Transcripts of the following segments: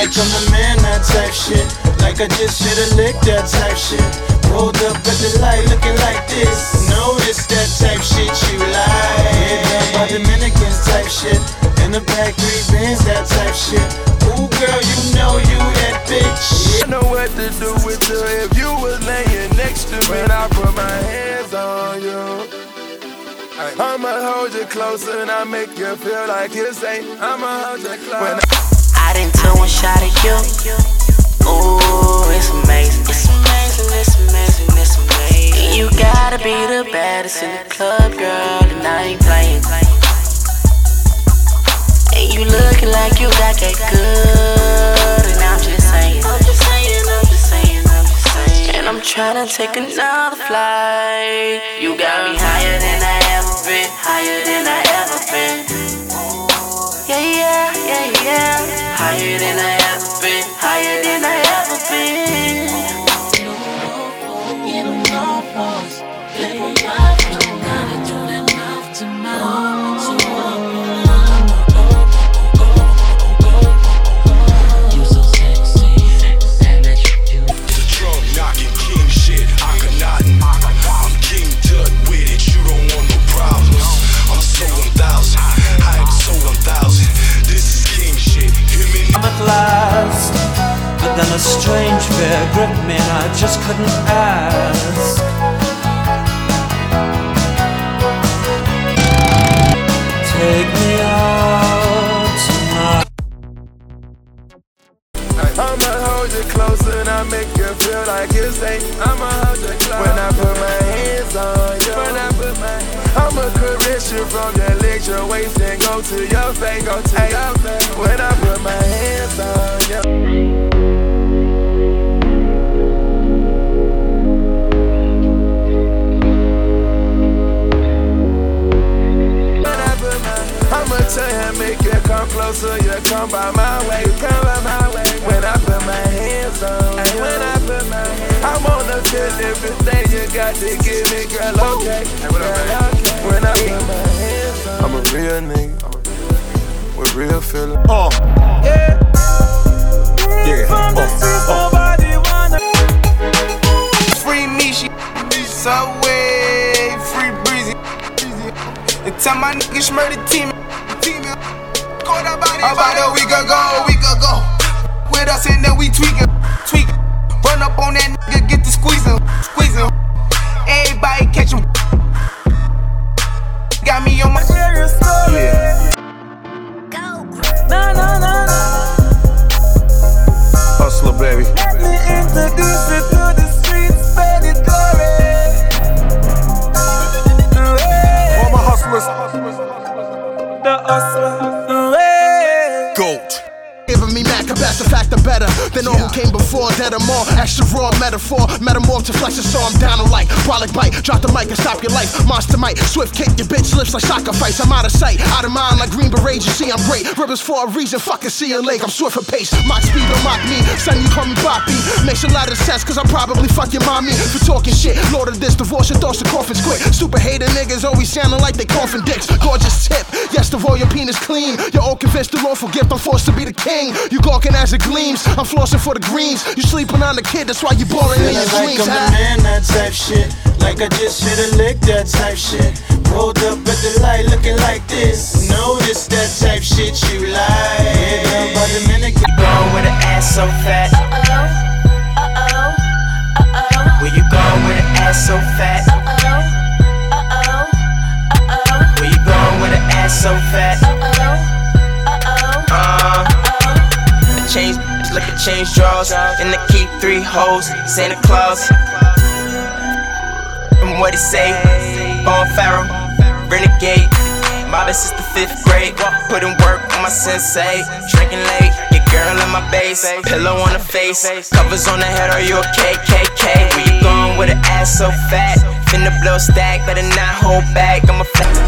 like I'm the man, that type shit. Like I just should've licked that type shit. Rolled up at the light looking like this. Notice that type shit you like. Yeah, that by Dominicans type shit. In the back 3 bins, that type shit. Ooh girl, you know you that bitch. I know what to do with you if you was laying next to me. When I put my hands on you, I'ma hold you closer and I make you feel like you say I'ma hold you close. I didn't do one shot at you. Ooh, it's amazing. It's amazing, it's amazing, it's amazing. You gotta be the baddest in the club, girl, and I ain't playing. And you looking like you got that good, and I'm just saying. I'm just saying, I'm just saying, I'm just saying. And I'm tryna take another flight. You got me higher than I ever been, higher than I ever been. Yeah, yeah, yeah, yeah. Higher than I ever been, higher than I ever been. You don't know us, baby. Gotta do that mouth to mouth. So you so sexy, and that you. The drum knocking king shit, I could not. I'm King Tut with it, you don't want no problems. I'm so 1000, I am so 1000. This is king shit, hear me? I'm at last, but then a strange fear gripped me and I just couldn't ask. Take me out tonight. I'ma hold you closer and I make you feel like you say I'ma hold you close. When I put my hands on you, when I put my hands, I'ma caress you from your legs, your waist, and go to your face, go to your face. When I put my hands on you. I'ma tell you, make you come closer, you come by my way, come by my way. When I put my hands on you, when I put my hands, I wanna feel everything you got to give me, girl, okay, girl, okay. When I put my hands on you, I'm a real nigga, with real feeling. Yeah. Nobody wanna free me, she Subway, free breezy. And tell my niggas murder team. About a week ago, with us and then we tweaking. Run up on that nigga, get the squeezing. Everybody catch him. Got me on my serious story. Yeah. Go. No. Hustler, baby. Let me introduce you to the streets, baby, glory. All my hustlers. The hustler. GOAT. Giving me Mac, that's a factor better than all who came before. Dead or more, extra raw metaphor, metamorph to flex, so I'm down to like brolic bite, drop the mic and stop your life. Monster might, swift kick your bitch lips like soccer fights. I'm out of sight, out of mind like Green Beret. You see I'm great, ribbons for a reason. Fucking see your leg, I'm swift for pace. Mock speed don't mock me, son you call me Boppy. Makes a lot of sense, cause I probably fuck your mommy for talking shit. Lord of this, divorce your thoughts, the coffin's quick. Super hater niggas always sounding like they coffin dicks. Gorgeous tip, yes, the royal penis clean. You're all convinced the lawful gift, I'm forced to be the king. You gawking as it gleams, I'm flossing for the greens. You sleeping on the kid, that's why you boring in your Feeling like dreams. I'm the man, that type shit. Like I just should've licked that type shit. Rolled up at the light looking like this. Notice that type shit you like. Yeah, down by Dominican. Going with an ass so fat. Where you going with an ass so fat? Where you going with an ass so fat? Change, look at change draws, and they keep 3 hoes, Santa Claus. And what he say? Bone Pharaoh, renegade. My best is the 5th grade. Putting work on my sensei. Drinking late, your girl in my base. Pillow on her face, covers on her head. Are you a KKK? Where you going with an ass so fat? Finna blow stack, better not hold back. I'm a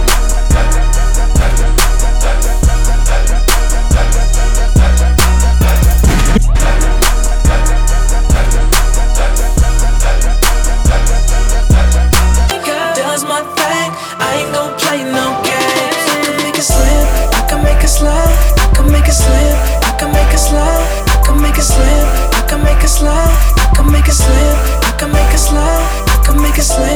Does my thing, I ain't gon' play no games. I can make it slip, I can make it slide, I can make it slip, I can make it slide, I can I can make it slip.